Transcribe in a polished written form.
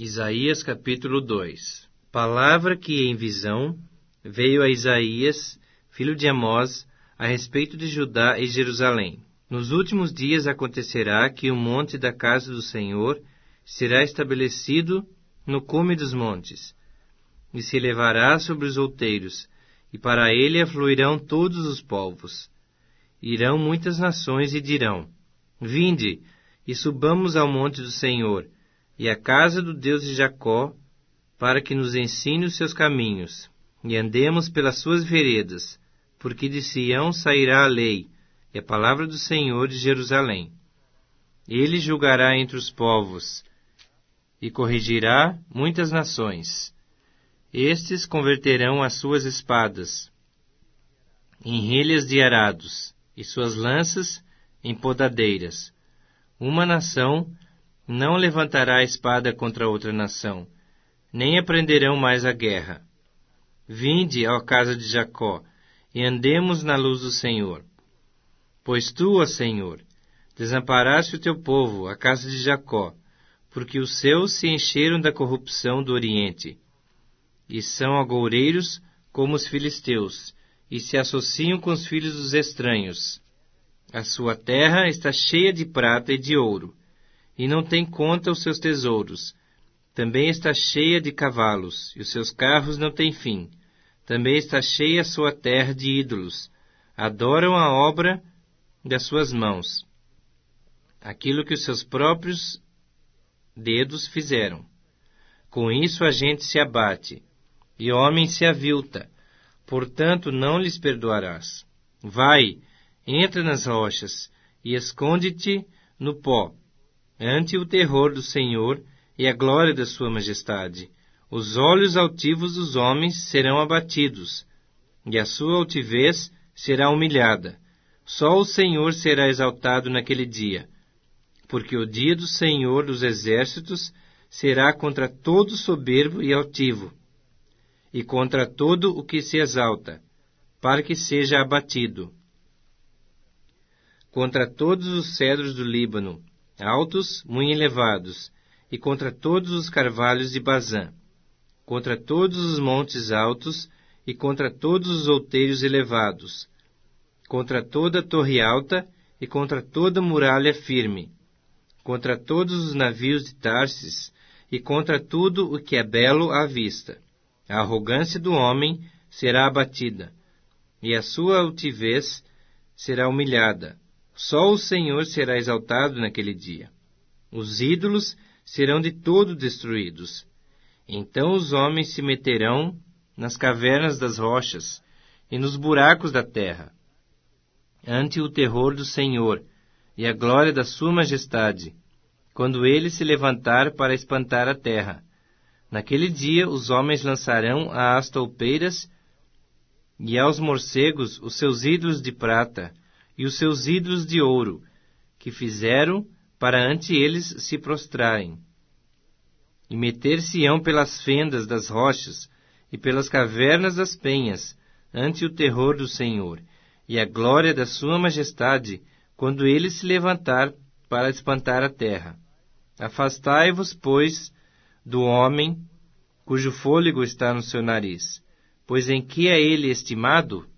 Isaías capítulo 2. Palavra que em visão veio a Isaías, filho de Amós, a respeito de Judá e Jerusalém. Nos últimos dias acontecerá que o monte da casa do Senhor será estabelecido no cume dos montes, e se elevará sobre os outeiros, e para ele afluirão todos os povos. Irão muitas nações e dirão: Vinde, e subamos ao monte do Senhor, e à casa do Deus de Jacó, para que nos ensine os seus caminhos, e andemos pelas suas veredas, porque de Sião sairá a lei, e a palavra do Senhor de Jerusalém. Ele julgará entre os povos, e corrigirá muitas nações. Estes converterão as suas espadas em relhas de arados, e suas lanças em podadeiras. Uma nação não levantará a espada contra outra nação, nem aprenderão mais a guerra. Vinde, ó casa de Jacó, e andemos na luz do Senhor. Pois tu, ó Senhor, desamparaste o teu povo, a casa de Jacó, porque os seus se encheram da corrupção do Oriente, e são agoureiros como os filisteus, e se associam com os filhos dos estranhos. A sua terra está cheia de prata e de ouro, e não tem conta os seus tesouros. Também está cheia de cavalos, e os seus carros não têm fim. Também está cheia a sua terra de ídolos. Adoram a obra das suas mãos, aquilo que os seus próprios dedos fizeram. Com isso a gente se abate, e o homem se avilta. Portanto, não lhes perdoarás. Vai, entra nas rochas, e esconde-te no pó, ante o terror do Senhor e a glória da sua majestade. Os olhos altivos dos homens serão abatidos, e a sua altivez será humilhada. Só o Senhor será exaltado naquele dia, porque o dia do Senhor dos exércitos será contra todo soberbo e altivo, e contra todo o que se exalta, para que seja abatido. Contra todos os cedros do Líbano, altos, muito elevados, e contra todos os carvalhos de Bazã, contra todos os montes altos, e contra todos os outeiros elevados, contra toda torre alta, e contra toda muralha firme, contra todos os navios de Tarsis, e contra tudo o que é belo à vista. A arrogância do homem será abatida, e a sua altivez será humilhada. Só o Senhor será exaltado naquele dia. Os ídolos serão de todo destruídos. Então os homens se meterão nas cavernas das rochas e nos buracos da terra, ante o terror do Senhor e a glória da sua majestade, quando ele se levantar para espantar a terra. Naquele dia os homens lançarão às toupeiras e aos morcegos os seus ídolos de prata e os seus ídolos de ouro, que fizeram para ante eles se prostrarem. E meter-se-ão pelas fendas das rochas e pelas cavernas das penhas, ante o terror do Senhor, e a glória da sua majestade, quando ele se levantar para espantar a terra. Afastai-vos, pois, do homem, cujo fôlego está no seu nariz, pois em que é ele estimado?